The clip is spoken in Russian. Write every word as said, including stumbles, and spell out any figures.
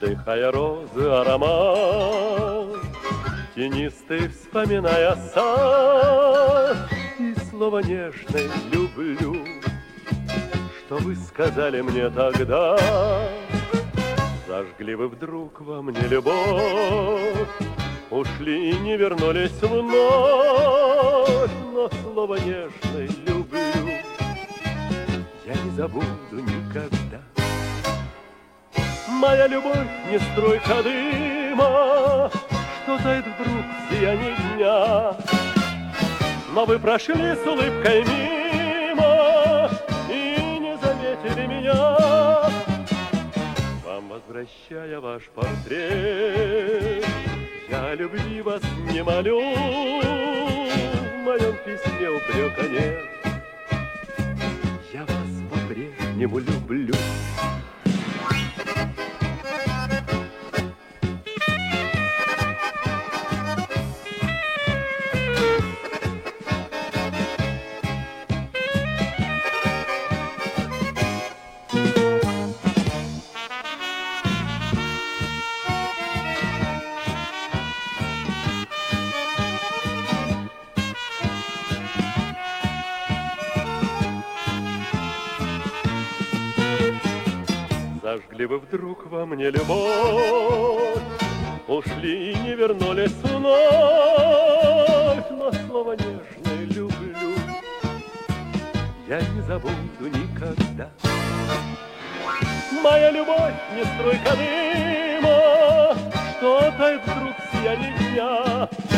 вдыхая розы аромат, тенистый вспоминая сад, и слово нежное люблю, что вы сказали мне тогда. Зажгли вы вдруг во мне любовь, ушли и не вернулись вновь, но слово нежное люблю я не забуду никогда. Моя любовь не струйка дыма, что тает вдруг в сиянии дня, но вы прошли с улыбкой мимо и не заметили меня. Вам возвращая ваш портрет, я любви вас не молю, в моем письме упрека нет, я вас по-прежнему люблю. Зажгли вы вдруг во мне любовь, ушли и не вернулись вновь, но слово нежное люблю я не забуду никогда. Моя любовь не струйка дыма, что тает вдруг в сиянии дня,